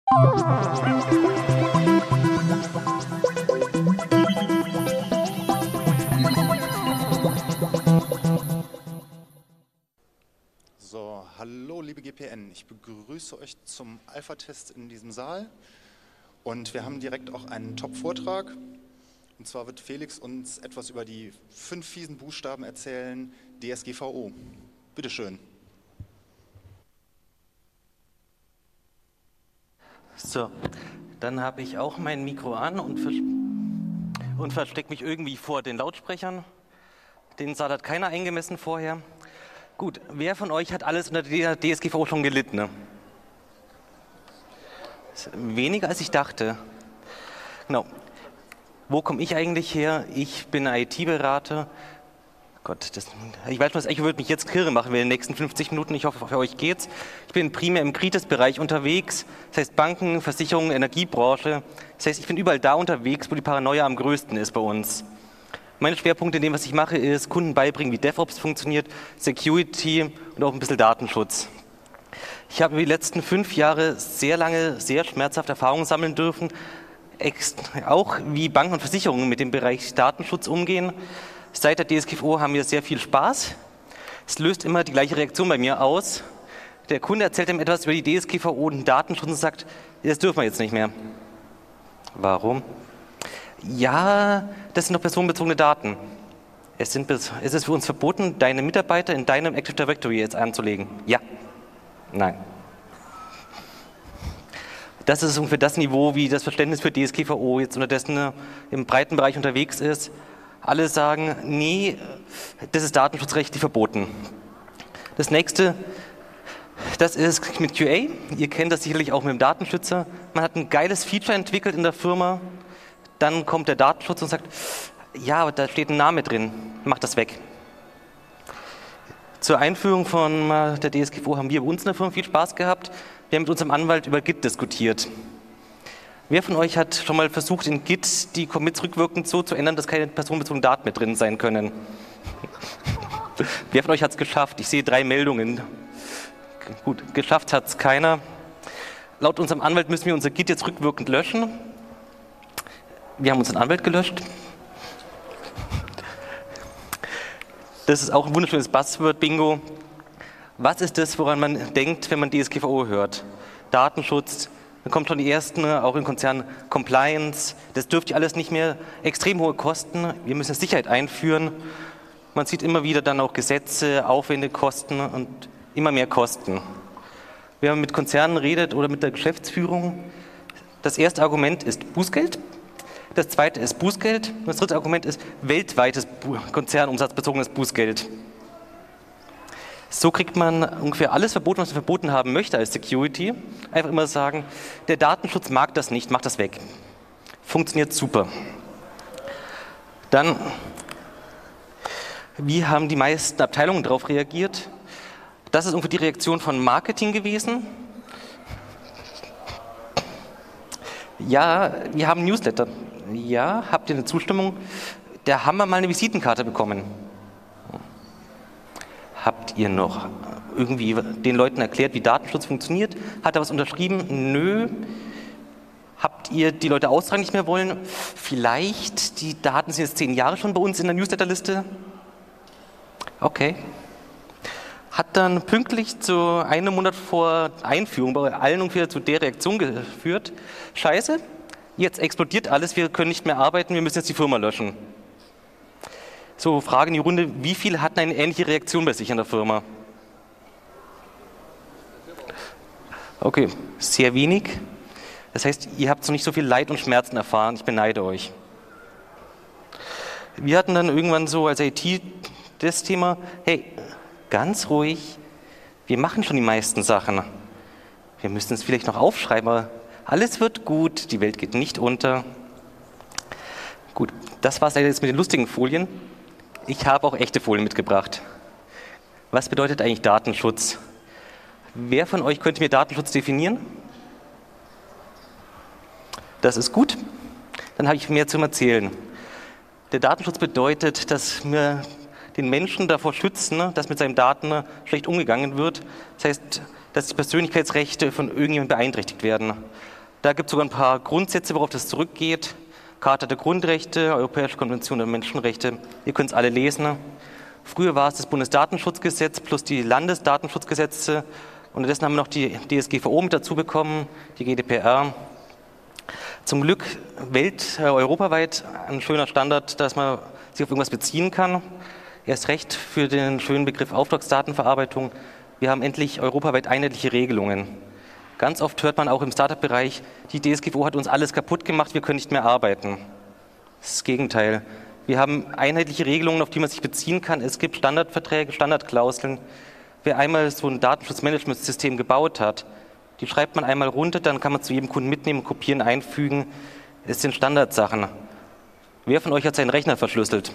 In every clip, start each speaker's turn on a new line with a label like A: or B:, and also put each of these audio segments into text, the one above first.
A: So, hallo liebe GPN, ich begrüße euch zum Alpha-Test in diesem Saal und wir haben direkt auch einen Top-Vortrag. Und zwar wird Felix uns etwas über die 5 fiesen Buchstaben erzählen, DSGVO. Bitteschön.
B: So, dann habe ich auch mein Mikro an und verstecke mich irgendwie vor den Lautsprechern. Den Saal hat keiner eingemessen vorher. Gut, wer von euch hat alles unter der DSGVO schon gelitten? Ne? Weniger als ich dachte. Genau. Wo komme ich eigentlich her? Ich bin IT-Berater. Gott, ich weiß schon, ich würde mich jetzt kirre machen in den nächsten 50 Minuten. Ich hoffe, für euch geht's. Ich bin primär im Kritis-Bereich unterwegs. Das heißt Banken, Versicherungen, Energiebranche. Das heißt, ich bin überall da unterwegs, wo die Paranoia am größten ist bei uns. Meine Schwerpunkte in dem, was ich mache, ist Kunden beibringen, wie DevOps funktioniert, Security und auch ein bisschen Datenschutz. Ich habe die letzten 5 Jahre sehr lange, sehr schmerzhafte Erfahrungen sammeln dürfen, auch wie Banken und Versicherungen mit dem Bereich Datenschutz umgehen. Seit der DSGVO haben wir sehr viel Spaß. Es löst immer die gleiche Reaktion bei mir aus. Der Kunde erzählt ihm etwas über die DSGVO und den Datenschutz und sagt, das dürfen wir jetzt nicht mehr. Warum? Ja, das sind doch personenbezogene Daten. Es ist für uns verboten, deine Mitarbeiter in deinem Active Directory jetzt anzulegen. Ja. Nein. Das ist ungefähr das Niveau, wie das Verständnis für DSGVO jetzt unterdessen im breiten Bereich unterwegs ist. Alle sagen, nee, das ist datenschutzrechtlich verboten. Das nächste, das ist mit QA. Ihr kennt das sicherlich auch mit dem Datenschützer. Man hat ein geiles Feature entwickelt in der Firma. Dann kommt der Datenschutz und sagt, ja, aber da steht ein Name drin, mach das weg. Zur Einführung von der DSGVO haben wir bei uns in der Firma viel Spaß gehabt. Wir haben mit unserem Anwalt über Git diskutiert. Wer von euch hat schon mal versucht, in Git die Commits rückwirkend so zu ändern, dass keine personenbezogenen Daten mehr drin sein können? Wer von euch hat es geschafft? Ich sehe 3 Meldungen. Gut, geschafft hat es keiner. Laut unserem Anwalt müssen wir unser Git jetzt rückwirkend löschen. Wir haben unseren Anwalt gelöscht. Das ist auch ein wunderschönes Buzzword-Bingo. Was ist das, woran man denkt, wenn man DSGVO hört? Datenschutz, dann kommt schon die ersten, auch in Konzernen, Compliance. Das dürft ihr alles nicht mehr. Extrem hohe Kosten. Wir müssen Sicherheit einführen. Man sieht immer wieder dann auch Gesetze, Aufwände, Kosten und immer mehr Kosten. Wenn man mit Konzernen redet oder mit der Geschäftsführung, das erste Argument ist Bußgeld. Das zweite ist Bußgeld. Und das dritte Argument ist weltweites konzernumsatzbezogenes Bußgeld. So kriegt man ungefähr alles verboten, was man verboten haben möchte als Security. Einfach immer sagen, der Datenschutz mag das nicht, macht das weg. Funktioniert super. Dann, wie haben die meisten Abteilungen darauf reagiert? Das ist ungefähr die Reaktion von Marketing gewesen. Ja, wir haben Newsletter. Ja, habt ihr eine Zustimmung? Da haben wir mal eine Visitenkarte bekommen. Habt ihr noch irgendwie den Leuten erklärt, wie Datenschutz funktioniert? Hat er was unterschrieben? Nö. Habt ihr die Leute austragen nicht mehr wollen? Vielleicht, die Daten sind jetzt 10 Jahre schon bei uns in der Newsletterliste. Okay. Hat dann pünktlich zu einem Monat vor Einführung bei allen ungefähr zu der Reaktion geführt. Scheiße, jetzt explodiert alles, wir können nicht mehr arbeiten, wir müssen jetzt die Firma löschen. So, Frage in die Runde, wie viele hatten eine ähnliche Reaktion bei sich in der Firma? Okay, sehr wenig. Das heißt, ihr habt so nicht so viel Leid und Schmerzen erfahren, ich beneide euch. Wir hatten dann irgendwann so als IT das Thema, hey, ganz ruhig, wir machen schon die meisten Sachen. Wir müssen es vielleicht noch aufschreiben, aber alles wird gut, die Welt geht nicht unter. Gut, das war es jetzt mit den lustigen Folien. Ich habe auch echte Folien mitgebracht. Was bedeutet eigentlich Datenschutz? Wer von euch könnte mir Datenschutz definieren? Das ist gut. Dann habe ich mehr zum Erzählen. Der Datenschutz bedeutet, dass wir den Menschen davor schützen, dass mit seinen Daten schlecht umgegangen wird. Das heißt, dass die Persönlichkeitsrechte von irgendjemandem beeinträchtigt werden. Da gibt es sogar ein paar Grundsätze, worauf das zurückgeht. Charta der Grundrechte, Europäische Konvention der Menschenrechte. Ihr könnt es alle lesen. Früher war es das Bundesdatenschutzgesetz plus die Landesdatenschutzgesetze. Unterdessen haben wir noch die DSGVO mit dazu bekommen, die GDPR. Zum Glück europaweit ein schöner Standard, dass man sich auf irgendwas beziehen kann. Erst recht für den schönen Begriff Auftragsdatenverarbeitung. Wir haben endlich europaweit einheitliche Regelungen. Ganz oft hört man auch im Startup-Bereich, die DSGVO hat uns alles kaputt gemacht, wir können nicht mehr arbeiten. Das ist das Gegenteil. Wir haben einheitliche Regelungen, auf die man sich beziehen kann. Es gibt Standardverträge, Standardklauseln. Wer einmal so ein Datenschutzmanagementsystem gebaut hat, die schreibt man einmal runter, dann kann man zu jedem Kunden mitnehmen, kopieren, einfügen. Es sind Standardsachen. Wer von euch hat seinen Rechner verschlüsselt?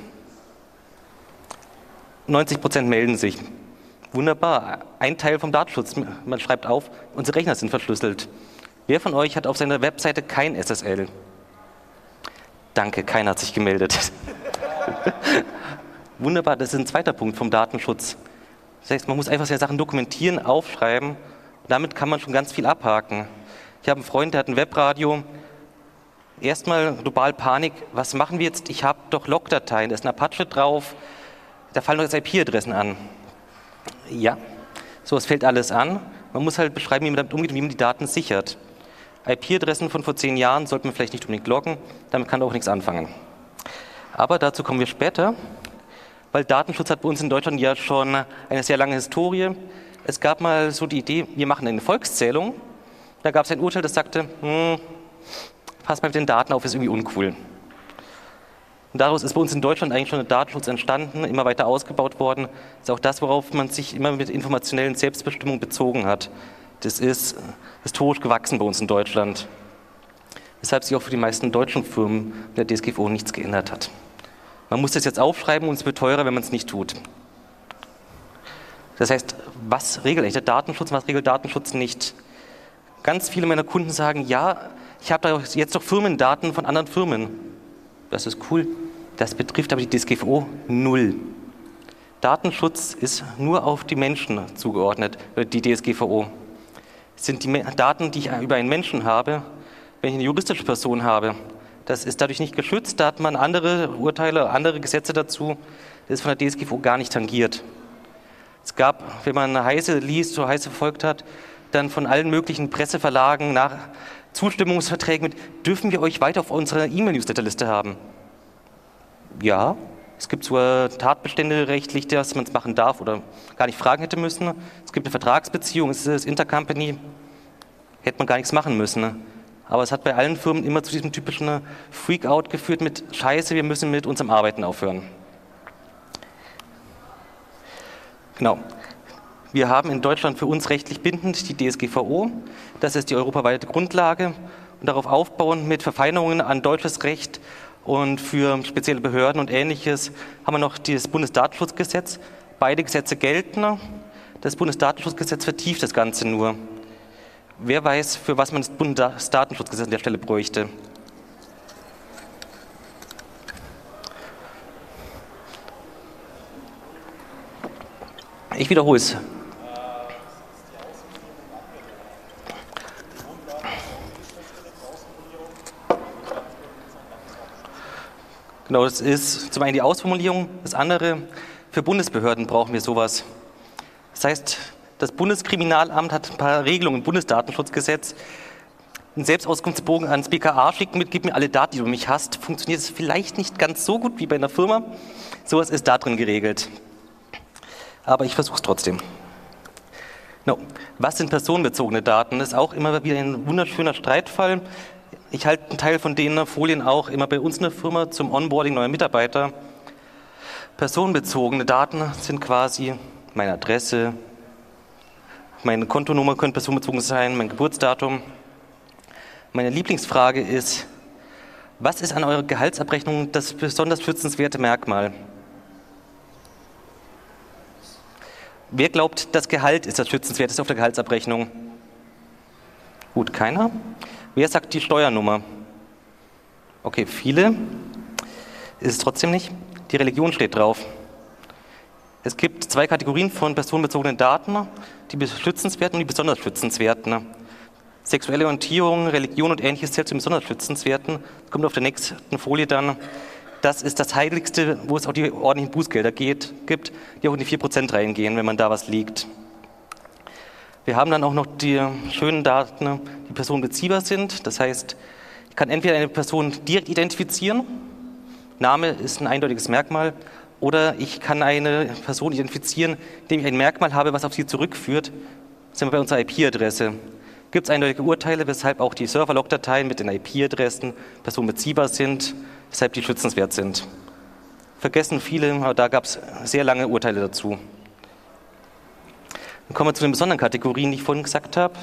B: 90% melden sich. Wunderbar, ein Teil vom Datenschutz. Man schreibt auf, unsere Rechner sind verschlüsselt. Wer von euch hat auf seiner Webseite kein SSL? Danke, keiner hat sich gemeldet. Wunderbar, das ist ein zweiter Punkt vom Datenschutz. Das heißt, man muss einfach seine Sachen dokumentieren, aufschreiben. Und damit kann man schon ganz viel abhaken. Ich habe einen Freund, der hat ein Webradio. Erstmal global Panik. Was machen wir jetzt? Ich habe doch Logdateien, da ist ein Apache drauf. Da fallen doch jetzt IP-Adressen an. Ja, sowas fällt alles an. Man muss halt beschreiben, wie man damit umgeht und wie man die Daten sichert. IP-Adressen von vor 10 Jahren sollte man vielleicht nicht unbedingt loggen. Damit kann man auch nichts anfangen. Aber dazu kommen wir später. Weil Datenschutz hat bei uns in Deutschland ja schon eine sehr lange Historie. Es gab mal so die Idee, wir machen eine Volkszählung. Da gab es ein Urteil, das sagte, pass mal mit den Daten auf, ist irgendwie uncool. Und daraus ist bei uns in Deutschland eigentlich schon der Datenschutz entstanden, immer weiter ausgebaut worden. Das ist auch das, worauf man sich immer mit informationellen Selbstbestimmung bezogen hat. Das ist historisch gewachsen bei uns in Deutschland. Weshalb sich auch für die meisten deutschen Firmen mit der DSGVO nichts geändert hat. Man muss das jetzt aufschreiben und es wird teurer, wenn man es nicht tut. Das heißt, was regelt eigentlich der Datenschutz und was regelt Datenschutz nicht? Ganz viele meiner Kunden sagen, ja, ich habe da jetzt doch Firmendaten von anderen Firmen. Das ist cool. Das betrifft aber die DSGVO null. Datenschutz ist nur auf die Menschen zugeordnet, die DSGVO. Das sind die Daten, die ich über einen Menschen habe, wenn ich eine juristische Person habe. Das ist dadurch nicht geschützt, da hat man andere Urteile, andere Gesetze dazu. Das ist von der DSGVO gar nicht tangiert. Es gab, wenn man Heise liest, so Heise verfolgt hat, dann von allen möglichen Presseverlagen nach Zustimmungsverträgen mit, dürfen wir euch weiter auf unserer E-Mail-Newsletterliste haben? Ja, es gibt sogar Tatbestände rechtlich, dass man es machen darf oder gar nicht fragen hätte müssen. Es gibt eine Vertragsbeziehung, es ist Intercompany, hätte man gar nichts machen müssen. Aber es hat bei allen Firmen immer zu diesem typischen Freak-out geführt mit Scheiße, wir müssen mit unserem Arbeiten aufhören. Genau. Wir haben in Deutschland für uns rechtlich bindend die DSGVO. Das ist die europaweite Grundlage. Und darauf aufbauen mit Verfeinerungen an deutsches Recht und für spezielle Behörden und Ähnliches haben wir noch das Bundesdatenschutzgesetz. Beide Gesetze gelten. Das Bundesdatenschutzgesetz vertieft das Ganze nur. Wer weiß, für was man das Bundesdatenschutzgesetz an der Stelle bräuchte? Ich wiederhole es. Genau, das ist zum einen die Ausformulierung, das andere, für Bundesbehörden brauchen wir sowas. Das heißt, das Bundeskriminalamt hat ein paar Regelungen im Bundesdatenschutzgesetz. Einen Selbstauskunftsbogen ans BKA schicken mit, gib mir alle Daten, die du mich hast, funktioniert es vielleicht nicht ganz so gut wie bei einer Firma. Sowas ist da drin geregelt. Aber ich versuche es trotzdem. No. Was sind personenbezogene Daten? Das ist auch immer wieder ein wunderschöner Streitfall. Ich halte einen Teil von den Folien auch immer bei uns in der Firma zum Onboarding neuer Mitarbeiter. Personenbezogene Daten sind quasi meine Adresse, meine Kontonummer könnte personenbezogen sein, mein Geburtsdatum. Meine Lieblingsfrage ist, was ist an eurer Gehaltsabrechnung das besonders schützenswerte Merkmal? Wer glaubt, das Gehalt ist das Schützenswerteste auf der Gehaltsabrechnung? Gut, keiner. Wer sagt die Steuernummer? Okay, viele. Ist es trotzdem nicht. Die Religion steht drauf. Es gibt 2 Kategorien von personenbezogenen Daten, die schützenswerten und die besonders schützenswerten. Sexuelle Orientierung, Religion und Ähnliches zählt zu den besonders schützenswerten. Das kommt auf der nächsten Folie dann. Das ist das Heiligste, wo es auch die ordentlichen Bußgelder gibt, die auch in die 4% reingehen, wenn man da was liegt. Wir haben dann auch noch die schönen Daten, die personenbeziehbar sind. Das heißt, ich kann entweder eine Person direkt identifizieren, Name ist ein eindeutiges Merkmal, oder ich kann eine Person identifizieren, indem ich ein Merkmal habe, was auf sie zurückführt. Das sind wir bei unserer IP-Adresse. Gibt es eindeutige Urteile, weshalb auch die Server-Log-Dateien mit den IP-Adressen personenbeziehbar sind, weshalb die schützenswert sind. Vergessen viele, aber da gab es sehr lange Urteile dazu. Dann kommen wir zu den besonderen Kategorien, die ich vorhin gesagt habe.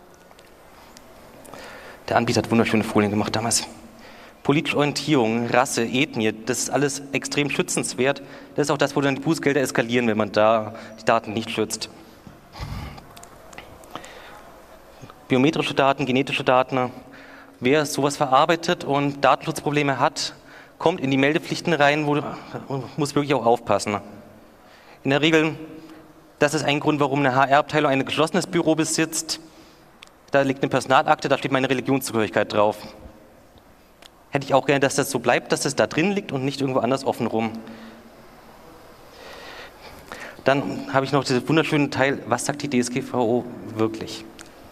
B: Der Anbieter hat wunderschöne Folien gemacht damals. Politische Orientierung, Rasse, Ethnie, das ist alles extrem schützenswert. Das ist auch das, wo dann die Bußgelder eskalieren, wenn man da die Daten nicht schützt. Biometrische Daten, genetische Daten. Wer sowas verarbeitet und Datenschutzprobleme hat, kommt in die Meldepflichten rein und muss wirklich auch aufpassen. In der Regel, das ist ein Grund, warum eine HR-Abteilung ein geschlossenes Büro besitzt. Da liegt eine Personalakte, da steht meine Religionszugehörigkeit drauf. Hätte ich auch gerne, dass das so bleibt, dass es da drin liegt und nicht irgendwo anders offen rum. Dann habe ich noch diesen wunderschönen Teil, was sagt die DSGVO wirklich?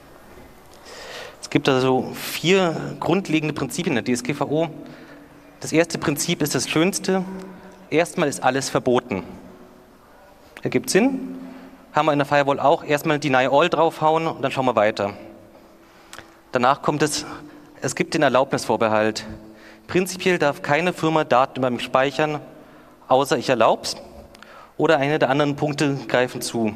B: Es gibt also 4 grundlegende Prinzipien in der DSGVO. Das erste Prinzip ist das schönste. Erstmal ist alles verboten. Ergibt Sinn. Haben wir in der Firewall auch. Erstmal Deny All draufhauen und dann schauen wir weiter. Danach kommt es gibt den Erlaubnisvorbehalt. Prinzipiell darf keine Firma Daten über mich speichern, außer ich erlaube es. Oder eine der anderen Punkte greifen zu.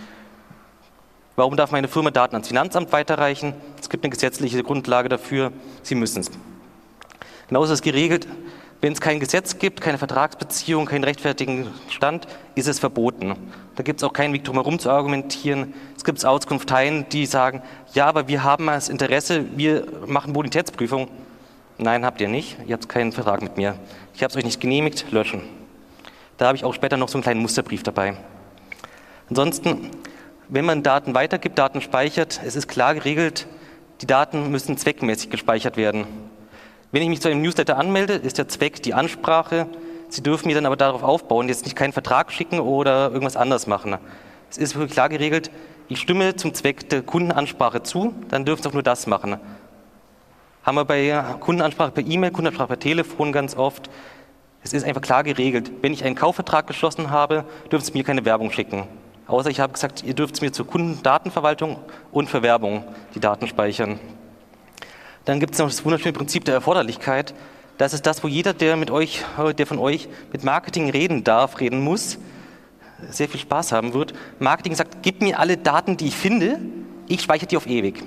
B: Warum darf meine Firma Daten ans Finanzamt weiterreichen? Es gibt eine gesetzliche Grundlage dafür, sie müssen es. Genauso ist es geregelt, wenn es kein Gesetz gibt, keine Vertragsbeziehung, keinen rechtfertigen Stand, ist es verboten. Da gibt es auch keinen Weg drum herum zu argumentieren. Es gibt Auskunfteien, die sagen, ja, aber wir haben das Interesse, wir machen Bonitätsprüfung. Nein, habt ihr nicht, ihr habt keinen Vertrag mit mir. Ich habe es euch nicht genehmigt, löschen. Da habe ich auch später noch so einen kleinen Musterbrief dabei. Ansonsten, wenn man Daten weitergibt, Daten speichert, es ist klar geregelt, die Daten müssen zweckmäßig gespeichert werden. Wenn ich mich zu einem Newsletter anmelde, ist der Zweck die Ansprache. Sie dürfen mir dann aber darauf aufbauen, jetzt nicht keinen Vertrag schicken oder irgendwas anderes machen. Es ist wirklich klar geregelt, ich stimme zum Zweck der Kundenansprache zu, dann dürfen Sie auch nur das machen. Haben wir bei Kundenansprache per E-Mail, Kundenansprache per Telefon ganz oft. Es ist einfach klar geregelt. Wenn ich einen Kaufvertrag geschlossen habe, dürfen Sie mir keine Werbung schicken. Außer ich habe gesagt, ihr dürft mir zur Kundendatenverwaltung und für Werbung die Daten speichern. Dann gibt es noch das wunderschöne Prinzip der Erforderlichkeit. Das ist das, wo jeder, der von euch mit Marketing reden darf, reden muss, sehr viel Spaß haben wird. Marketing sagt, gib mir alle Daten, die ich finde, ich speichere die auf ewig.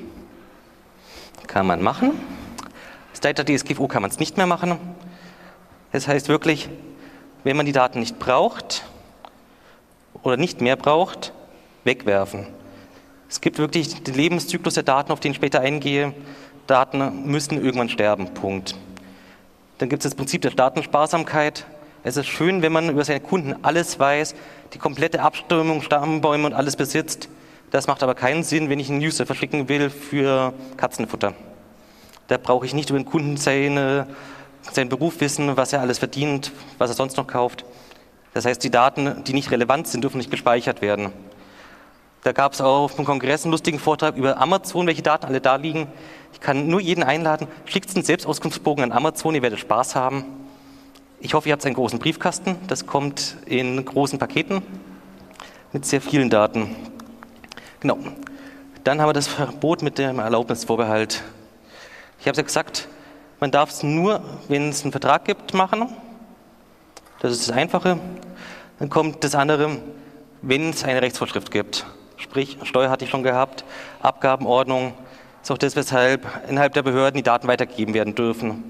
B: Kann man machen. Seit der DSGVO kann man es nicht mehr machen. Das heißt wirklich, wenn man die Daten nicht braucht oder nicht mehr braucht, wegwerfen. Es gibt wirklich den Lebenszyklus der Daten, auf den ich später eingehe. Daten müssen irgendwann sterben, Punkt. Dann gibt es das Prinzip der Datensparsamkeit. Es ist schön, wenn man über seine Kunden alles weiß, die komplette Abstimmung, Stammbäume und alles besitzt. Das macht aber keinen Sinn, wenn ich einen Newsletter verschicken will für Katzenfutter. Da brauche ich nicht über den Kunden seinen Beruf wissen, was er alles verdient, was er sonst noch kauft. Das heißt, die Daten, die nicht relevant sind, dürfen nicht gespeichert werden. Da gab es auch auf dem Kongress einen lustigen Vortrag über Amazon, welche Daten alle da liegen. Ich kann nur jeden einladen, schickt einen Selbstauskunftsbogen an Amazon, ihr werdet Spaß haben. Ich hoffe, ihr habt einen großen Briefkasten. Das kommt in großen Paketen mit sehr vielen Daten. Genau. Dann haben wir das Verbot mit dem Erlaubnisvorbehalt. Ich habe es ja gesagt, man darf es nur, wenn es einen Vertrag gibt, machen. Das ist das Einfache. Dann kommt das andere, wenn es eine Rechtsvorschrift gibt. Sprich, Steuer hatte ich schon gehabt, Abgabenordnung. Das ist auch das, weshalb innerhalb der Behörden die Daten weitergegeben werden dürfen.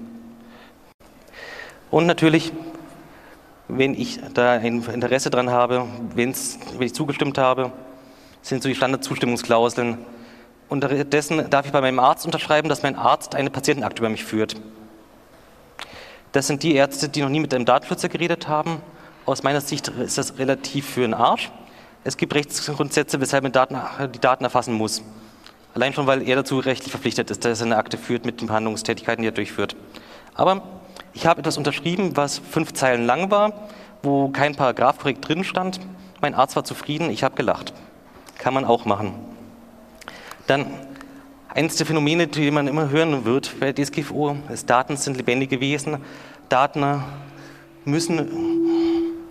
B: Und natürlich, wenn ich da ein Interesse dran habe, wenn ich zugestimmt habe, sind so die Standardzustimmungsklauseln. Unterdessen darf ich bei meinem Arzt unterschreiben, dass mein Arzt eine Patientenakte über mich führt. Das sind die Ärzte, die noch nie mit einem Datenschützer geredet haben. Aus meiner Sicht ist das relativ für den Arsch. Es gibt Rechtsgrundsätze, weshalb man die Daten erfassen muss. Allein schon, weil er dazu rechtlich verpflichtet ist, dass er eine Akte führt mit den Behandlungstätigkeiten, die er durchführt. Aber ich habe etwas unterschrieben, was 5 Zeilen lang war, wo kein Paragraph korrekt drin stand. Mein Arzt war zufrieden, ich habe gelacht. Kann man auch machen. Dann eines der Phänomene, die man immer hören wird bei der DSGVO, ist, Daten sind lebendige Wesen. Daten müssen...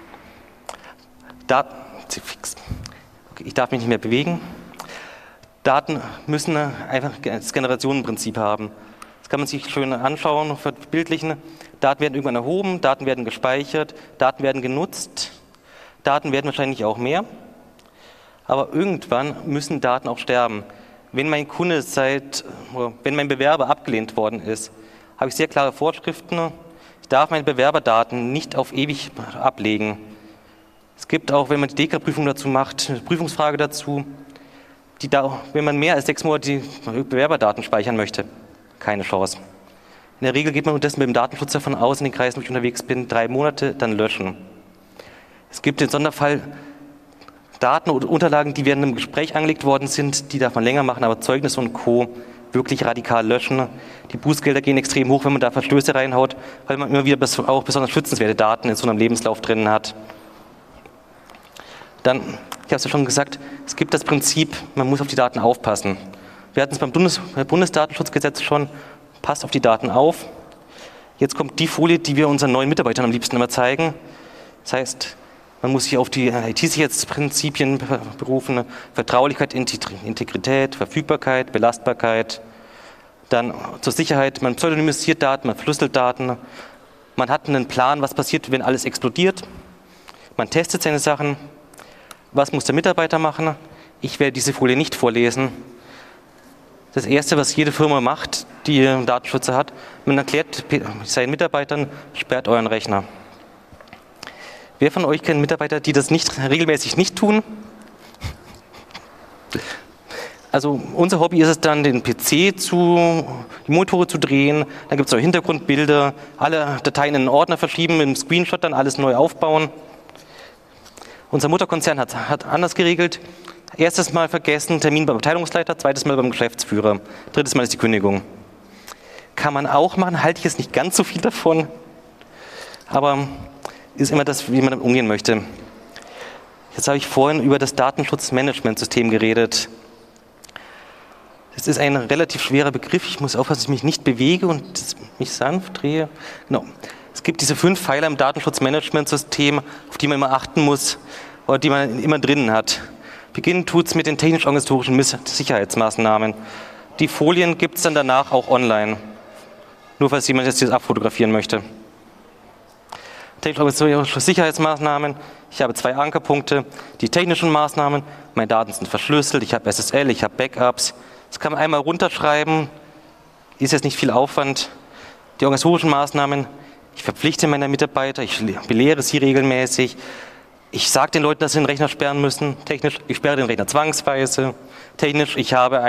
B: Ich darf mich nicht mehr bewegen. Daten müssen einfach das Generationenprinzip haben. Das kann man sich schön anschauen, verbildlichen. Daten werden irgendwann erhoben, Daten werden gespeichert, Daten werden genutzt, Daten werden wahrscheinlich auch mehr. Aber irgendwann müssen Daten auch sterben. Wenn mein wenn mein Bewerber abgelehnt worden ist, habe ich sehr klare Vorschriften. Ich darf meine Bewerberdaten nicht auf ewig ablegen. Es gibt auch, wenn man die DEKRA-Prüfung dazu macht, eine Prüfungsfrage dazu, wenn man mehr als 6 Monate die Bewerberdaten speichern möchte, keine Chance. In der Regel geht man unterdessen mit dem Datenschutz davon aus, in den Kreisen, wo ich unterwegs bin, 3 Monate, dann löschen. Es gibt den Sonderfall Daten oder Unterlagen, die während einem Gespräch angelegt worden sind, die darf man länger machen, aber Zeugnisse und Co. wirklich radikal löschen. Die Bußgelder gehen extrem hoch, wenn man da Verstöße reinhaut, weil man immer wieder auch besonders schützenswerte Daten in so einem Lebenslauf drin hat. Dann, ich habe es ja schon gesagt, es gibt das Prinzip, man muss auf die Daten aufpassen. Wir hatten es beim Bundesdatenschutzgesetz schon, passt auf die Daten auf. Jetzt kommt die Folie, die wir unseren neuen Mitarbeitern am liebsten immer zeigen. Das heißt, man muss sich auf die IT-Sicherheitsprinzipien berufen, Vertraulichkeit, Integrität, Verfügbarkeit, Belastbarkeit. Dann zur Sicherheit, man pseudonymisiert Daten, man verschlüsselt Daten. Man hat einen Plan, was passiert, wenn alles explodiert. Man testet seine Sachen. Was muss der Mitarbeiter machen? Ich werde diese Folie nicht vorlesen. Das Erste, was jede Firma macht, die einen Datenschützer hat, man erklärt seinen Mitarbeitern, sperrt euren Rechner. Wer von euch kennt Mitarbeiter, die das regelmäßig nicht tun? Also unser Hobby ist es dann, den PC die Monitore zu drehen, dann gibt es auch Hintergrundbilder, alle Dateien in einen Ordner verschieben, mit einem Screenshot dann alles neu aufbauen. Unser Mutterkonzern hat anders geregelt. Erstes Mal vergessen, Termin beim Abteilungsleiter, zweites Mal beim Geschäftsführer, drittes Mal ist die Kündigung. Kann man auch machen, halte ich jetzt nicht ganz so viel davon, aber ist immer das, wie man damit umgehen möchte. Jetzt habe ich vorhin über das Datenschutzmanagementsystem geredet. Das ist ein relativ schwerer Begriff, ich muss aufpassen, dass ich mich nicht bewege und mich sanft drehe. Genau. Es gibt diese 5 Pfeiler im Datenschutzmanagementsystem, auf die man immer achten muss oder die man immer drinnen hat. Beginnen tut es mit den technisch-organisatorischen Sicherheitsmaßnahmen. Die Folien gibt es dann danach auch online. Nur falls jemand jetzt das abfotografieren möchte. Technisch-organisatorische Sicherheitsmaßnahmen. Ich habe 2 Ankerpunkte. Die technischen Maßnahmen. Meine Daten sind verschlüsselt. Ich habe SSL, ich habe Backups. Das kann man einmal runterschreiben. Ist jetzt nicht viel Aufwand. Die organisatorischen Maßnahmen. Ich verpflichte meine Mitarbeiter. Ich belehre sie regelmäßig. Ich sage den Leuten, dass sie den Rechner sperren müssen. Technisch, ich sperre den Rechner zwangsweise. Technisch, ich habe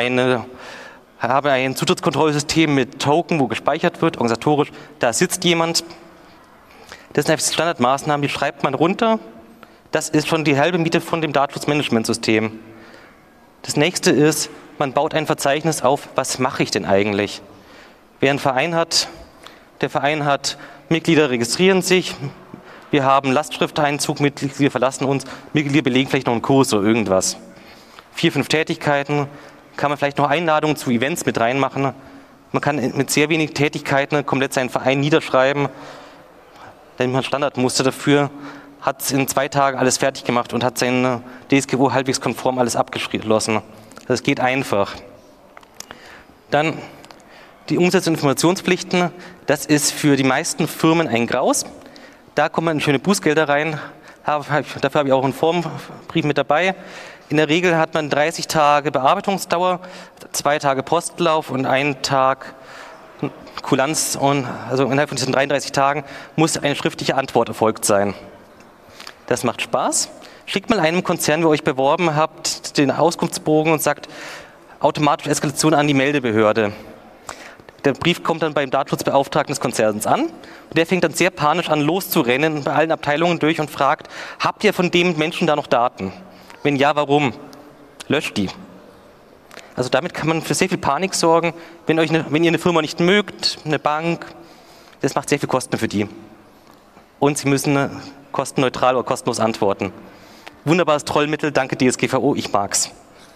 B: ein Zutrittskontrollsystem mit Token, wo gespeichert wird. Organisatorisch, da sitzt jemand. Das sind einfach Standardmaßnahmen, die schreibt man runter. Das ist schon die halbe Miete von dem Datenschutzmanagementsystem. Das nächste ist, man baut ein Verzeichnis auf, was mache ich denn eigentlich? Wer einen Verein hat, der Verein hat Mitglieder registrieren sich, wir haben Lastschrifteinzug, Mitglieder verlassen uns, Mitglieder belegen vielleicht noch einen Kurs oder irgendwas. 4, 5 Tätigkeiten, kann man vielleicht noch Einladungen zu Events mit reinmachen. Man kann mit sehr wenig Tätigkeiten komplett seinen Verein niederschreiben. Denn man Standardmuster dafür, hat es in 2 Tagen alles fertig gemacht und hat sein DSGVO halbwegs konform alles abgeschlossen. Das geht einfach. Dann die Umsetzung von Informationspflichten, das ist für die meisten Firmen ein Graus. Da kommen schöne Bußgelder rein. Dafür habe ich auch einen Formbrief mit dabei. In der Regel hat man 30 Tage Bearbeitungsdauer, 2 Tage Postlauf und 1 Tag Kulanz. Also innerhalb von diesen 33 Tagen muss eine schriftliche Antwort erfolgt sein. Das macht Spaß. Schickt mal einem Konzern, wo ihr euch beworben habt, den Auskunftsbogen und sagt, automatische Eskalation an die Meldebehörde. Der Brief kommt dann beim Datenschutzbeauftragten des Konzerns an und der fängt dann sehr panisch an loszurennen, bei allen Abteilungen durch und fragt, habt ihr von dem Menschen da noch Daten? Wenn ja, warum? Löscht die. Also damit kann man für sehr viel Panik sorgen, wenn ihr eine Firma nicht mögt, eine Bank, das macht sehr viel Kosten für die. Und sie müssen kostenneutral oder kostenlos antworten. Wunderbares Trollmittel, danke DSGVO, ich mag's.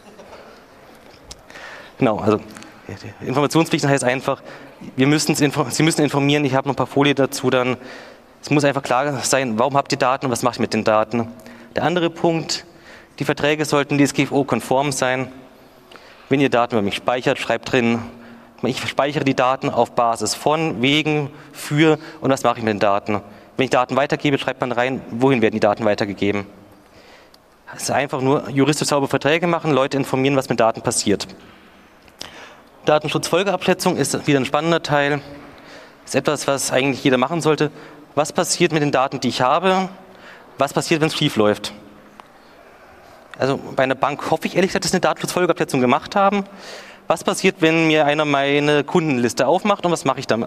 B: Genau, also Informationspflicht heißt einfach, Sie müssen informieren, ich habe noch ein paar Folien dazu dann. Es muss einfach klar sein, warum habt ihr Daten und was macht ihr mit den Daten. Der andere Punkt, die Verträge sollten DSGVO-konform sein. Wenn ihr Daten über mich speichert, schreibt drin, ich speichere die Daten auf Basis von, wegen, für und was mache ich mit den Daten. Wenn ich Daten weitergebe, schreibt man rein, wohin werden die Daten weitergegeben. Es ist einfach nur juristisch saubere Verträge machen, Leute informieren, was mit Daten passiert. Datenschutzfolgeabschätzung ist wieder ein spannender Teil. Ist etwas, was eigentlich jeder machen sollte. Was passiert mit den Daten, die ich habe? Was passiert, wenn es schief läuft? Also bei einer Bank hoffe ich ehrlich gesagt, dass sie eine Datenschutzfolgeabschätzung gemacht haben. Was passiert, wenn mir einer meine Kundenliste aufmacht und was mache ich damit?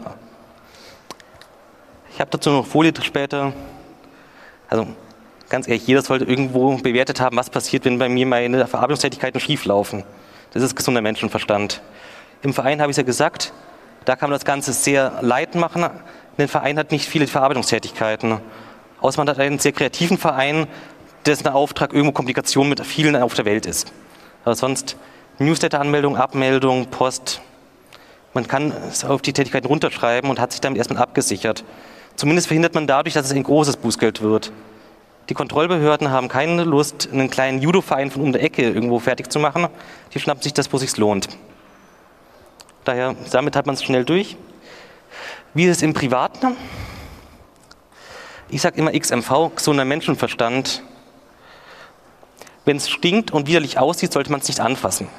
B: Ich habe dazu noch Folie später. Also ganz ehrlich, jeder sollte irgendwo bewertet haben, was passiert, wenn bei mir meine Verarbeitungstätigkeiten schief laufen. Das ist gesunder Menschenverstand. Im Verein habe ich es ja gesagt, da kann man das Ganze sehr light machen. Ein Verein hat nicht viele Verarbeitungstätigkeiten. Außer man hat einen sehr kreativen Verein, dessen Auftrag irgendwo Kommunikation mit vielen auf der Welt ist. Aber sonst Newsletter-Anmeldung, Abmeldung, Post. Man kann es auf die Tätigkeiten runterschreiben und hat sich damit erstmal abgesichert. Zumindest verhindert man dadurch, dass es ein großes Bußgeld wird. Die Kontrollbehörden haben keine Lust, einen kleinen Judo-Verein von um der Ecke irgendwo fertig zu machen. Die schnappen sich das, wo es sich lohnt. Daher, damit hat man es schnell durch. Wie ist es im Privaten? Ich sage immer XMV, gesunder Menschenverstand. Wenn es stinkt und widerlich aussieht, sollte man es nicht anfassen.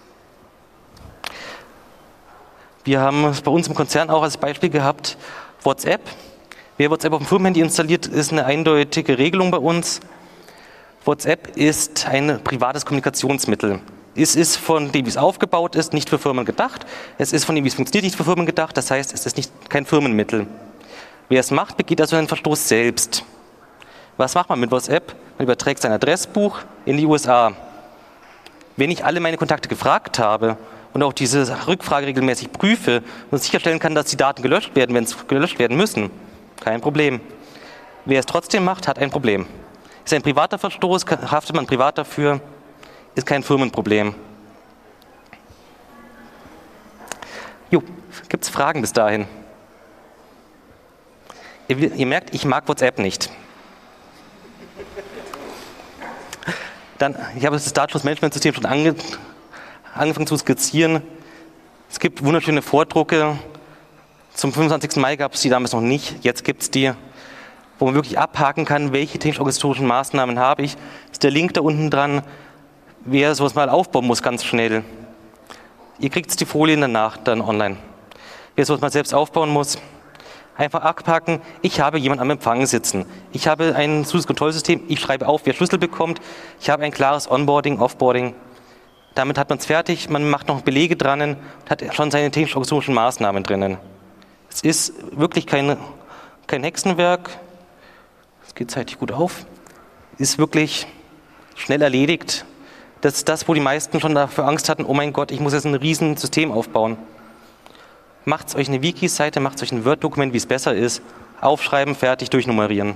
B: Wir haben es bei uns im Konzern auch als Beispiel gehabt, WhatsApp. Wer WhatsApp auf dem Firmenhandy installiert, ist eine eindeutige Regelung bei uns. WhatsApp ist ein privates Kommunikationsmittel. Es ist von dem, wie es aufgebaut ist, nicht für Firmen gedacht. Es ist von dem, wie es funktioniert, nicht für Firmen gedacht. Das heißt, es ist kein Firmenmittel. Wer es macht, begeht also einen Verstoß selbst. Was macht man mit WhatsApp? Man überträgt sein Adressbuch in die USA. Wenn ich alle meine Kontakte gefragt habe und auch diese Rückfrage regelmäßig prüfe und sicherstellen kann, dass die Daten gelöscht werden, wenn es gelöscht werden müssen, kein Problem. Wer es trotzdem macht, hat ein Problem. Ist ein privater Verstoß, haftet man privat dafür, ist kein Firmenproblem. Gibt es Fragen bis dahin? Ihr merkt, ich mag WhatsApp nicht. Dann, ich habe das Datenschutzmanagementsystem schon angefangen zu skizzieren. Es gibt wunderschöne Vordrucke. Zum 25. Mai gab es die damals noch nicht. Jetzt gibt es die, wo man wirklich abhaken kann, welche technisch-organisatorischen Maßnahmen habe ich. Ist der Link da unten dran, wer sowas mal aufbauen muss, ganz schnell. Ihr kriegt die Folien danach dann online. Wer sowas mal selbst aufbauen muss, einfach abhaken. Ich habe jemanden am Empfang sitzen. Ich habe ein Zusatzkontrollsystem. Ich schreibe auf, wer Schlüssel bekommt. Ich habe ein klares Onboarding, Offboarding. Damit hat man es fertig. Man macht noch Belege dran und hat schon seine technisch-organisatorischen Maßnahmen drinnen. Es ist wirklich kein Hexenwerk. Es geht zeitlich gut auf. Ist wirklich schnell erledigt. Das ist das, wo die meisten schon dafür Angst hatten, oh mein Gott, ich muss jetzt ein riesen System aufbauen. Macht euch eine Wiki-Seite, macht euch ein Word-Dokument, wie es besser ist. Aufschreiben, fertig, durchnummerieren.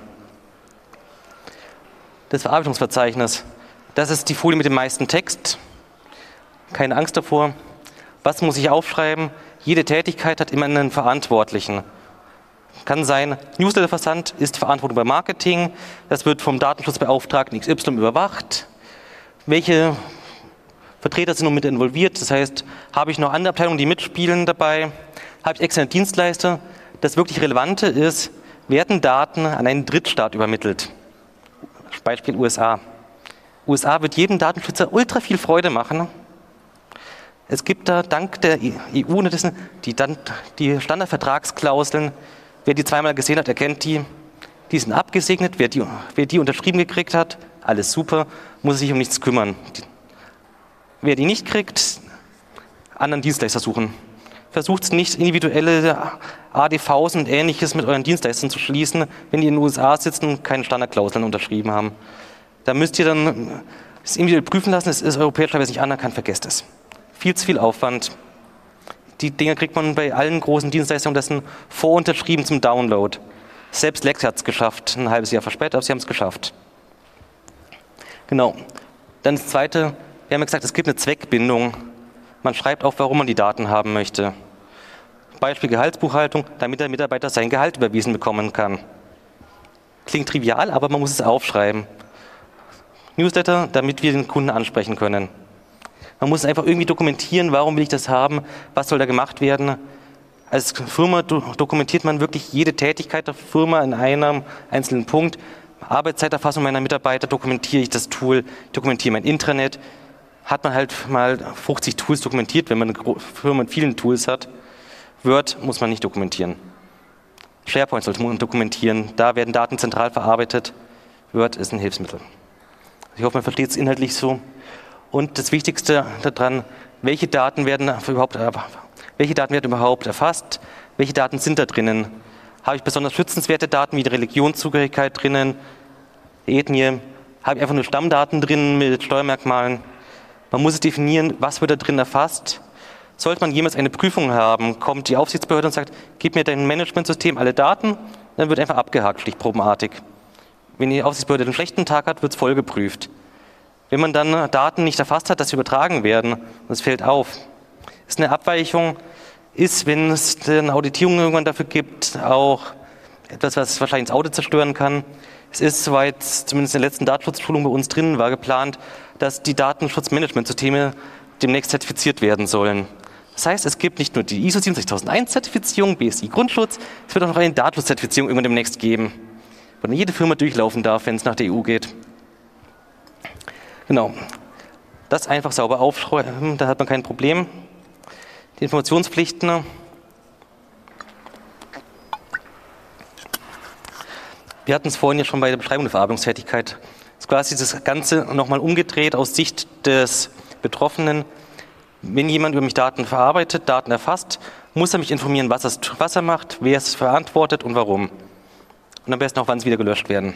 B: Das Verarbeitungsverzeichnis, das ist die Folie mit dem meisten Text. Keine Angst davor. Was muss ich aufschreiben? Jede Tätigkeit hat immer einen Verantwortlichen. Kann sein, Newsletterversand ist Verantwortung bei Marketing. Das wird vom Datenschutzbeauftragten XY überwacht. Welche Vertreter sind noch mit involviert? Das heißt, habe ich noch andere Abteilungen, die mitspielen dabei? Habe ich externe Dienstleister? Das wirklich Relevante ist, werden Daten an einen Drittstaat übermittelt. Beispiel USA. USA wird jedem Datenschützer ultra viel Freude machen. Es gibt da dank der EU die Standardvertragsklauseln. Wer die zweimal gesehen hat, erkennt die. Die sind abgesegnet. Wer die unterschrieben gekriegt hat, alles super, muss sich um nichts kümmern. Wer die nicht kriegt, anderen Dienstleister suchen. Versucht nicht, individuelle ADVs und Ähnliches mit euren Dienstleistern zu schließen, wenn die in den USA sitzen und keine Standardklauseln unterschrieben haben. Da müsst ihr dann es individuell prüfen lassen, es ist europäischerweise nicht anerkannt, vergesst es. Viel zu viel Aufwand. Die Dinge kriegt man bei allen großen Dienstleistungen, das sind vorunterschrieben zum Download. Selbst Lex hat es geschafft, ein halbes Jahr verspätet, aber sie haben es geschafft. Genau. Dann das Zweite, wir haben ja gesagt, es gibt eine Zweckbindung. Man schreibt auf, warum man die Daten haben möchte. Beispiel Gehaltsbuchhaltung, damit der Mitarbeiter sein Gehalt überwiesen bekommen kann. Klingt trivial, aber man muss es aufschreiben. Newsletter, damit wir den Kunden ansprechen können. Man muss einfach irgendwie dokumentieren, warum will ich das haben, was soll da gemacht werden. Als Firma dokumentiert man wirklich jede Tätigkeit der Firma in einem einzelnen Punkt. Arbeitszeiterfassung meiner Mitarbeiter, dokumentiere ich das Tool, dokumentiere mein Intranet. Hat man halt mal 50 Tools dokumentiert, wenn man eine Firma mit vielen Tools hat. Word muss man nicht dokumentieren. SharePoint sollte man dokumentieren, da werden Daten zentral verarbeitet. Word ist ein Hilfsmittel. Ich hoffe, man versteht es inhaltlich so. Und das Wichtigste daran, welche Daten werden überhaupt erfasst, welche Daten sind da drinnen. Habe ich besonders schützenswerte Daten wie die Religionszugehörigkeit drinnen, Ethnie, habe ich einfach nur Stammdaten drin mit Steuermerkmalen. Man muss es definieren, was wird da drin erfasst. Sollte man jemals eine Prüfung haben, kommt die Aufsichtsbehörde und sagt, gib mir dein Managementsystem alle Daten, dann wird einfach abgehakt, stichprobenartig. Wenn die Aufsichtsbehörde einen schlechten Tag hat, wird es voll geprüft. Wenn man dann Daten nicht erfasst hat, dass sie übertragen werden, das fällt auf. Das ist eine Abweichung, ist, wenn es eine Auditierung irgendwann dafür gibt, auch etwas, was wahrscheinlich das Audit zerstören kann. Es ist, soweit zumindest in der letzten Datenschutzschulung bei uns drin war, geplant, dass die Datenschutzmanagementsysteme demnächst zertifiziert werden sollen. Das heißt, es gibt nicht nur die ISO 27001-Zertifizierung, BSI Grundschutz, es wird auch noch eine Datenschutzzertifizierung irgendwann demnächst geben, wo dann jede Firma durchlaufen darf, wenn es nach der EU geht. Genau. Das einfach sauber aufschreiben, da hat man kein Problem. Die Informationspflichten. Wir hatten es vorhin ja schon bei der Beschreibung der Verarbeitungstätigkeit. Das ist quasi das Ganze nochmal umgedreht aus Sicht des Betroffenen. Wenn jemand über mich Daten verarbeitet, Daten erfasst, muss er mich informieren, was er macht, wer es verantwortet und warum. Und am besten auch, wann es wieder gelöscht werden.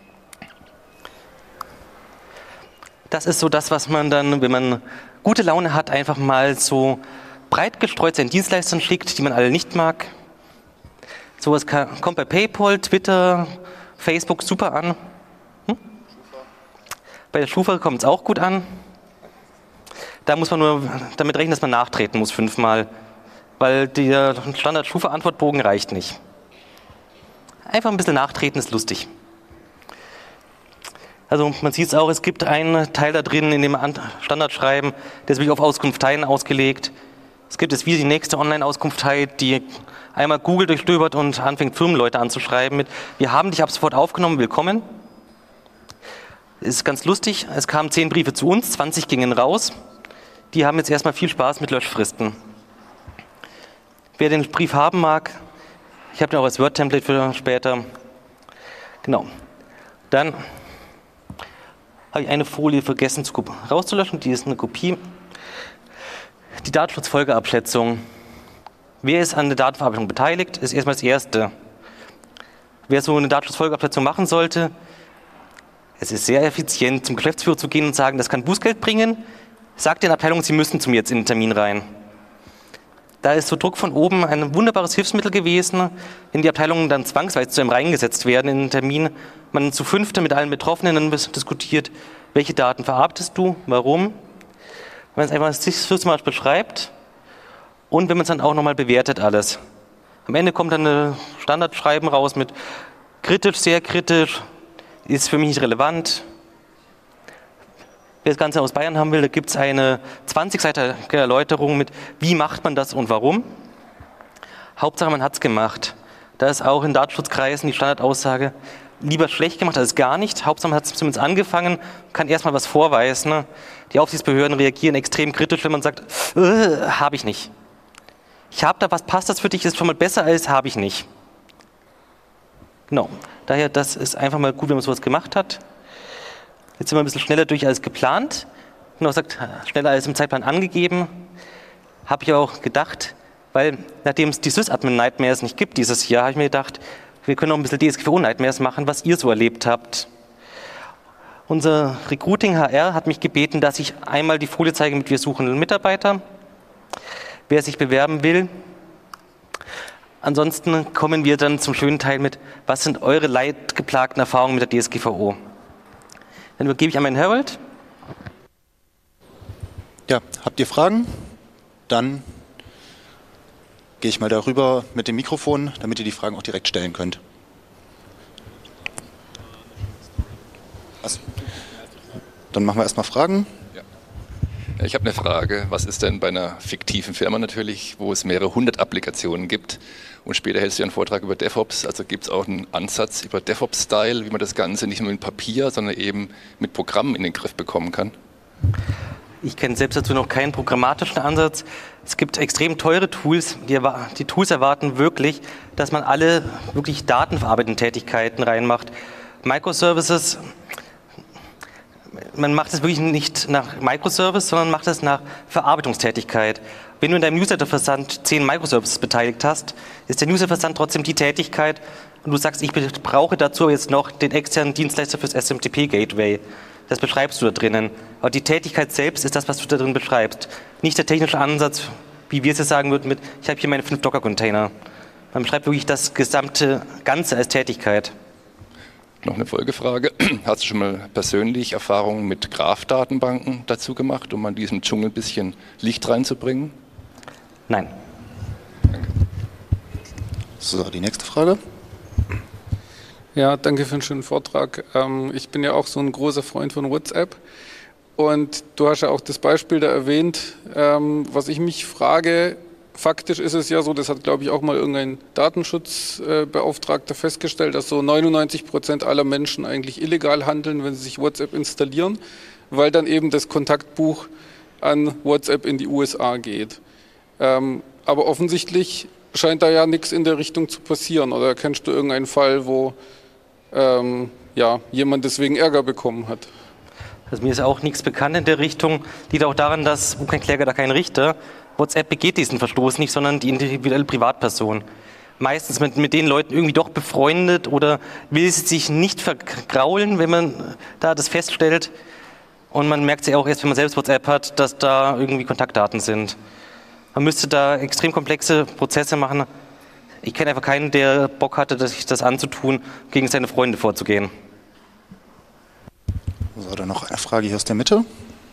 B: Das ist so das, was man dann, wenn man gute Laune hat, einfach mal so breit gestreut seinen Dienstleistern schickt, die man alle nicht mag. Sowas kommt bei PayPal, Twitter, Facebook super an. Bei der Schufa kommt es auch gut an. Da muss man nur damit rechnen, dass man nachtreten muss 5-mal, weil der Standard-Schufa-Antwortbogen reicht nicht. Einfach ein bisschen nachtreten ist lustig. Also man sieht es auch, es gibt einen Teil da drin in dem Standardschreiben, der ist wirklich auf Auskunft teilen ausgelegt. Es gibt es wie die nächste Online-Auskunft teilt, die einmal Google durchstöbert und anfängt Firmenleute anzuschreiben mit, wir haben dich ab sofort aufgenommen, willkommen. Ist ganz lustig, es kamen 10 Briefe zu uns, 20 gingen raus. Die haben jetzt erstmal viel Spaß mit Löschfristen. Wer den Brief haben mag, ich habe den auch als Word-Template für später. Genau. Dann habe ich eine Folie vergessen rauszulöschen, die ist eine Kopie. Die Datenschutzfolgeabschätzung. Wer ist an der Datenverarbeitung beteiligt, ist erstmal das Erste. Wer so eine Datenschutzfolgeabschätzung machen sollte, es ist sehr effizient, zum Geschäftsführer zu gehen und sagen, das kann Bußgeld bringen. Sagt den Abteilungen, sie müssen zu mir jetzt in den Termin rein. Da ist so Druck von oben ein wunderbares Hilfsmittel gewesen, wenn die Abteilungen dann zwangsweise zu einem reingesetzt werden in den Termin. Man zu 5 mit allen Betroffenen dann diskutiert, welche Daten verarbeitest du, warum. Wenn man es einfach systematisch beschreibt und wenn man es dann auch nochmal bewertet alles. Am Ende kommt dann ein Standardschreiben raus mit kritisch, sehr kritisch, ist für mich nicht relevant. Wer das Ganze aus Bayern haben will, da gibt es eine 20-seitige Erläuterung mit, wie macht man das und warum. Hauptsache, man hat es gemacht. Da ist auch in Datenschutzkreisen die Standardaussage, lieber schlecht gemacht als gar nicht. Hauptsache, man hat es zumindest angefangen, kann erstmal was vorweisen. Die Aufsichtsbehörden reagieren extrem kritisch, wenn man sagt, habe ich nicht. Ich habe da was, passt das für dich, ist schon mal besser als habe ich nicht. Genau, daher, das ist einfach mal gut, wenn man sowas gemacht hat. Jetzt sind wir ein bisschen schneller durch als geplant. Genau, sagt, schneller als im Zeitplan angegeben. Habe ich auch gedacht, weil nachdem es die Sysadmin-Nightmares nicht gibt dieses Jahr, habe ich mir gedacht, wir können auch ein bisschen DSGVO-Nightmares machen, was ihr so erlebt habt. Unser Recruiting HR hat mich gebeten, dass ich einmal die Folie zeige mit wir suchen einen Mitarbeiter, wer sich bewerben will. Ansonsten kommen wir dann zum schönen Teil mit, was sind eure leidgeplagten Erfahrungen mit der DSGVO? Dann übergebe ich an meinen Harold.
A: Ja, habt ihr Fragen? Dann gehe ich mal darüber mit dem Mikrofon, damit ihr die Fragen auch direkt stellen könnt. Was? Dann machen wir erstmal Fragen.
C: Ja. Ich habe eine Frage. Was ist denn bei einer fiktiven Firma natürlich, wo es mehrere hundert Applikationen gibt und später hältst du einen Vortrag über DevOps, also gibt es auch einen Ansatz über DevOps-Style, wie man das Ganze nicht nur mit Papier, sondern eben mit Programmen in den Griff bekommen kann?
B: Ich kenne selbst dazu noch keinen programmatischen Ansatz. Es gibt extrem teure Tools. Die Tools erwarten wirklich, dass man alle wirklich datenverarbeitenden Tätigkeiten reinmacht. Microservices, man macht es wirklich nicht nach Microservice, sondern macht es nach Verarbeitungstätigkeit. Wenn du in deinem Newsletterversand 10 Microservices beteiligt hast, ist der Newsletterversand trotzdem die Tätigkeit und du sagst, ich brauche dazu jetzt noch den externen Dienstleister fürs SMTP-Gateway. Das beschreibst du da drinnen. Aber die Tätigkeit selbst ist das, was du da drin beschreibst. Nicht der technische Ansatz, wie wir es jetzt sagen würden, mit ich habe hier meine 5 Docker-Container. Man beschreibt wirklich das gesamte Ganze als Tätigkeit.
C: Noch eine Folgefrage. Hast du schon mal persönlich Erfahrungen mit Graph-Datenbanken dazu gemacht, um an diesem Dschungel ein bisschen Licht reinzubringen?
B: Nein.
C: Danke.
A: So, die nächste Frage.
D: Ja, danke für einen schönen Vortrag. Ich bin ja auch so ein großer Freund von WhatsApp und du hast ja auch das Beispiel da erwähnt. Was ich mich frage, faktisch ist es ja so, das hat glaube ich auch mal irgendein Datenschutzbeauftragter festgestellt, dass so 99% aller Menschen eigentlich illegal handeln, wenn sie sich WhatsApp installieren, weil dann eben das Kontaktbuch an WhatsApp in die USA geht. Aber offensichtlich scheint da ja nichts in der Richtung zu passieren. Oder kennst du irgendeinen Fall, wo jemand deswegen Ärger bekommen hat?
B: Also mir ist auch nichts bekannt in der Richtung. Liegt auch daran, dass, wo kein Kläger, da kein Richter, WhatsApp begeht diesen Verstoß nicht, sondern die individuelle Privatperson. Meistens mit den Leuten irgendwie doch befreundet oder will sie sich nicht vergraulen, wenn man da das feststellt. Und man merkt sich auch erst, wenn man selbst WhatsApp hat, dass da irgendwie Kontaktdaten sind. Man müsste da extrem komplexe Prozesse machen. Ich kenne einfach keinen, der Bock hatte, sich das anzutun, gegen seine Freunde vorzugehen.
A: So, dann noch eine Frage hier aus der Mitte.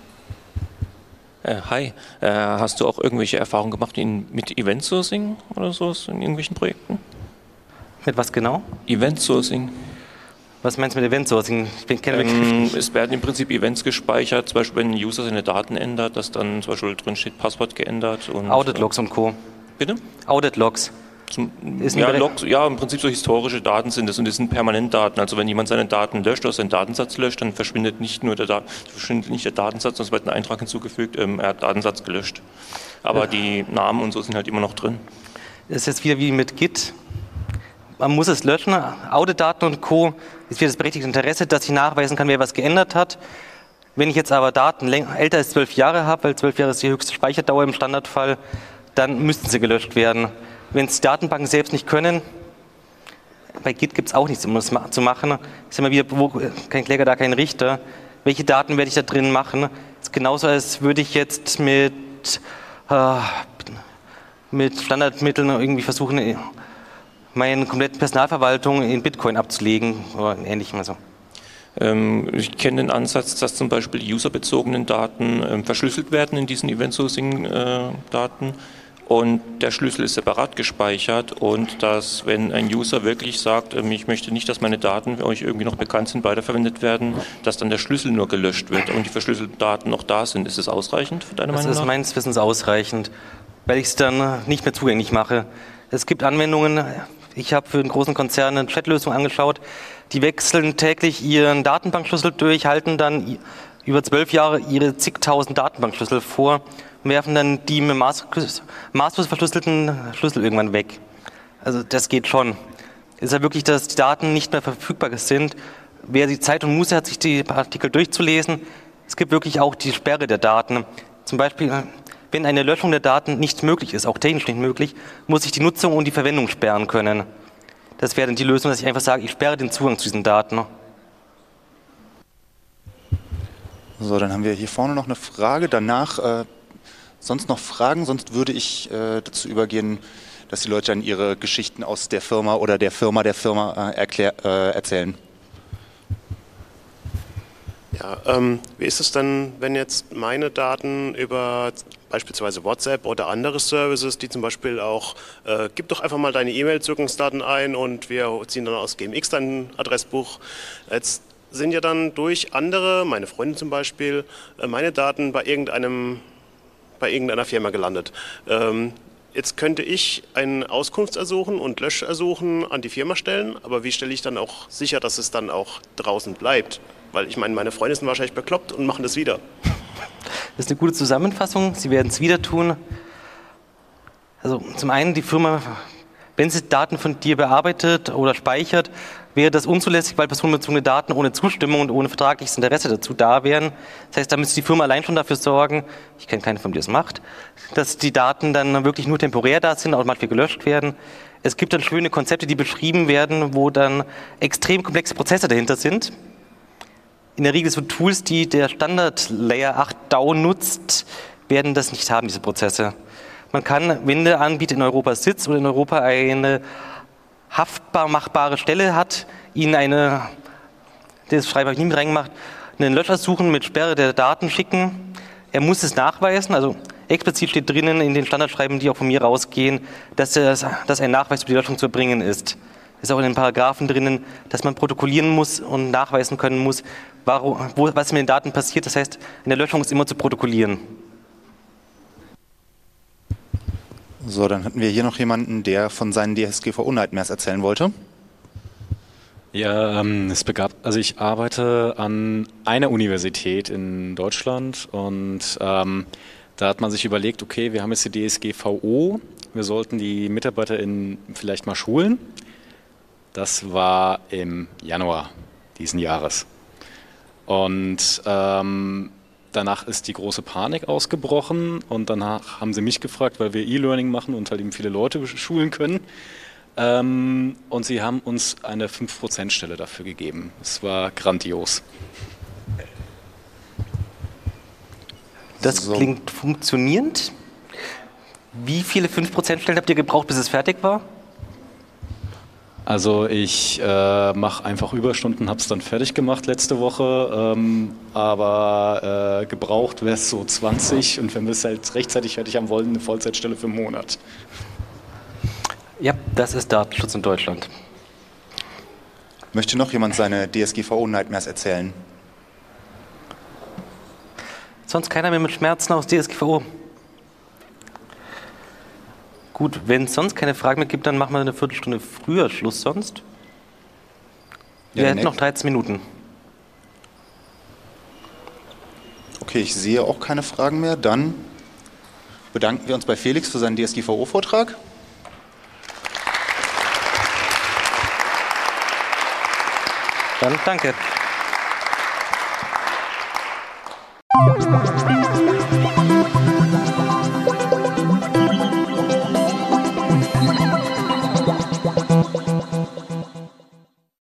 E: Hi, hast du auch irgendwelche Erfahrungen gemacht mit Event Sourcing oder sowas in irgendwelchen Projekten?
B: Mit was genau?
E: Event Sourcing.
B: Was meinst du mit Event Sourcing?
E: Es werden im Prinzip Events gespeichert, zum Beispiel wenn ein User seine Daten ändert, dass dann zum Beispiel drin steht Passwort geändert. Und
B: Audit-Logs und Co.
E: Bitte?
B: Audit-Logs.
E: Logs, ja, im Prinzip so historische Daten sind es und das sind permanent Daten. Also wenn jemand seine Daten löscht oder seinen Datensatz löscht, dann verschwindet nicht nur der Datensatz, sondern es wird ein Eintrag hinzugefügt, er hat Datensatz gelöscht. Aber die Namen und so sind halt immer noch drin.
B: Das ist jetzt wieder wie mit Git. Man muss es löschen. Auditdaten und Co. ist wieder das berechtigte Interesse, dass ich nachweisen kann, wer was geändert hat. Wenn ich jetzt aber Daten älter als 12 Jahre habe, weil 12 Jahre ist die höchste Speicherdauer im Standardfall, dann müssten sie gelöscht werden. Wenn es die Datenbanken selbst nicht können, bei Git gibt es auch nichts, um das zu machen. Ist immer wieder, wo kein Kläger, da kein Richter. Welche Daten werde ich da drin machen? Das ist genauso, als würde ich jetzt mit Standardmitteln irgendwie versuchen, meine komplette Personalverwaltung in Bitcoin abzulegen oder ähnlichem. Also.
E: Ich kenne den Ansatz, dass zum Beispiel die userbezogenen Daten verschlüsselt werden in diesen Event-Sourcing-Daten. Und der Schlüssel ist separat gespeichert und dass, wenn ein User wirklich sagt, ich möchte nicht, dass meine Daten euch irgendwie noch bekannt sind, weiterverwendet werden, dass dann der Schlüssel nur gelöscht wird und die verschlüsselten Daten noch da sind. Ist das ausreichend für deine Meinung nach?
B: Das ist meines Wissens ausreichend, weil ich es dann nicht mehr zugänglich mache. Es gibt Anwendungen, ich habe für einen großen Konzern eine Chatlösung angeschaut, die wechseln täglich ihren Datenbankschlüssel durch, halten dann über 12 Jahre ihre zigtausend Datenbankschlüssel vor und werfen dann die mit maßlos verschlüsselten Schlüssel irgendwann weg. Also das geht schon. Es ist ja wirklich, dass die Daten nicht mehr verfügbar sind. Wer die Zeit und Muße hat, sich die Artikel durchzulesen, es gibt wirklich auch die Sperre der Daten. Zum Beispiel, wenn eine Löschung der Daten nicht möglich ist, auch technisch nicht möglich, muss ich die Nutzung und die Verwendung sperren können. Das wäre dann die Lösung, dass ich einfach sage, ich sperre den Zugang zu diesen Daten.
A: So, dann haben wir hier vorne noch eine Frage. Danach sonst noch Fragen, sonst würde ich dazu übergehen, dass die Leute dann ihre Geschichten aus der Firma oder der Firma erzählen.
F: Ja, wie ist es denn, wenn jetzt meine Daten über beispielsweise WhatsApp oder andere Services, die zum Beispiel auch, gib doch einfach mal deine E-Mail-Zugangsdaten ein und wir ziehen dann aus GMX dein Adressbuch. Jetzt sind ja dann durch andere, meine Freunde zum Beispiel, meine Daten bei irgendeiner Firma gelandet. Jetzt könnte ich ein Auskunftsersuchen und Löschersuchen an die Firma stellen, aber wie stelle ich dann auch sicher, dass es dann auch draußen bleibt? Weil ich meine, meine Freunde sind wahrscheinlich bekloppt und machen das wieder.
B: Das ist eine gute Zusammenfassung. Sie werden es wieder tun. Also zum einen die Firma, wenn sie Daten von dir bearbeitet oder speichert, wäre das unzulässig, weil personenbezogene Daten ohne Zustimmung und ohne vertragliches Interesse dazu da wären. Das heißt, da müsste die Firma allein schon dafür sorgen, ich kenne keine Firma, die das macht, dass die Daten dann wirklich nur temporär da sind, automatisch gelöscht werden. Es gibt dann schöne Konzepte, die beschrieben werden, wo dann extrem komplexe Prozesse dahinter sind. In der Regel so Tools, die der Standard Layer 8 DAO nutzt, werden das nicht haben, diese Prozesse. Man kann, wenn der Anbieter in Europa sitzt oder in Europa eine haftbar machbare Stelle hat, Ihnen das Schreiben habe ich nie mit reingemacht, einen Löscher suchen mit Sperre der Daten schicken. Er muss es nachweisen, also explizit steht drinnen in den Standardschreiben, die auch von mir rausgehen, dass ein Nachweis über die Löschung zu erbringen ist. Ist auch in den Paragraphen drinnen, dass man protokollieren muss und nachweisen können muss, was mit den Daten passiert. Das heißt, in der Löschung ist immer zu protokollieren.
A: So, dann hatten wir hier noch jemanden, der von seinen DSGVO-Nightmares erzählen wollte.
G: Ja, ich arbeite an einer Universität in Deutschland und da hat man sich überlegt, okay, wir haben jetzt die DSGVO, wir sollten die MitarbeiterInnen vielleicht mal schulen. Das war im Januar diesen Jahres. Und danach ist die große Panik ausgebrochen und danach haben sie mich gefragt, weil wir E-Learning machen und halt eben viele Leute schulen können. Und sie haben uns eine 5%-Stelle dafür gegeben. Es war grandios.
B: Das klingt funktionierend. Wie viele 5%-Stellen habt ihr gebraucht, bis es fertig war?
G: Also ich mache einfach Überstunden, habe es dann fertig gemacht letzte Woche, aber gebraucht wäre es so 20 und wenn wir es halt rechtzeitig fertig haben wollen, eine Vollzeitstelle für einen Monat.
B: Ja, das ist Datenschutz in Deutschland.
A: Möchte noch jemand seine DSGVO-Nightmares erzählen?
B: Sonst keiner mehr mit Schmerzen aus DSGVO. Gut, wenn es sonst keine Fragen mehr gibt, dann machen wir eine Viertelstunde früher Schluss sonst. Wir hätten noch 13 Minuten.
A: Okay, ich sehe auch keine Fragen mehr. Dann bedanken wir uns bei Felix für seinen DSGVO-Vortrag.
B: Dann danke.